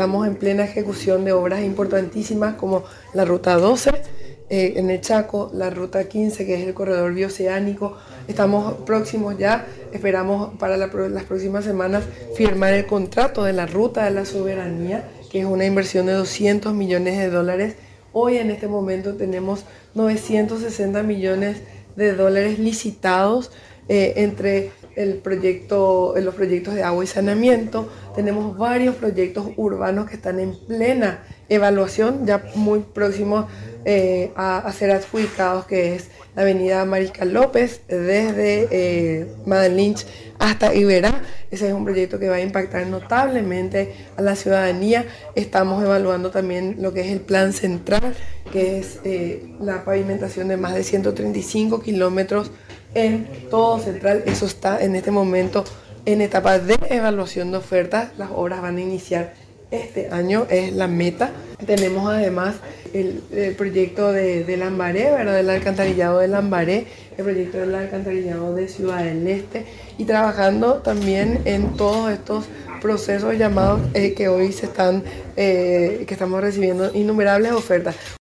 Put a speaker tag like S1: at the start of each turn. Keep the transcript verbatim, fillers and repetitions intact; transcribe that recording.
S1: estamos en plena ejecución de obras importantísimas como la Ruta doce eh, en el Chaco, la Ruta quince, que es el corredor bioceánico. Estamos próximos ya, esperamos para la, las próximas semanas firmar el contrato de la Ruta de la Soberanía, que es una inversión de doscientos millones de dólares. Hoy en este momento tenemos novecientos sesenta millones de dólares licitados eh, entre el proyecto, los proyectos de agua y saneamiento. Tenemos varios proyectos urbanos que están en plena evaluación, ya muy próximos eh, a, a ser adjudicados, que es la avenida Mariscal López, desde eh, Madeleine Lynch hasta Iberá. Ese es un proyecto que va a impactar notablemente a la ciudadanía. Estamos evaluando también lo que es el plan central, que es eh, la pavimentación de más de ciento treinta y cinco kilómetros en todo Central. Eso está en este momento en etapa de evaluación de ofertas. Las obras van a iniciar este año, es la meta. Tenemos además el, el proyecto de, de Lambaré, ¿verdad? Del alcantarillado de Lambaré, el proyecto del alcantarillado de Ciudad del Este, y trabajando también en todos estos procesos llamados eh, que hoy se están, eh, que estamos recibiendo innumerables ofertas.